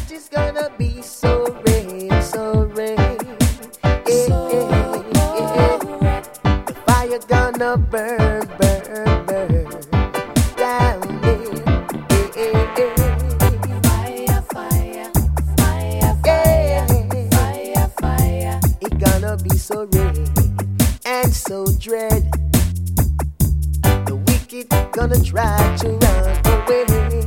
is gonna be so red, so red. The fire gonna burn, burn, burn down there. Fire, fire, fire, fire, fire, fire. It gonna be so red and so dread. The wicked gonna try to run away.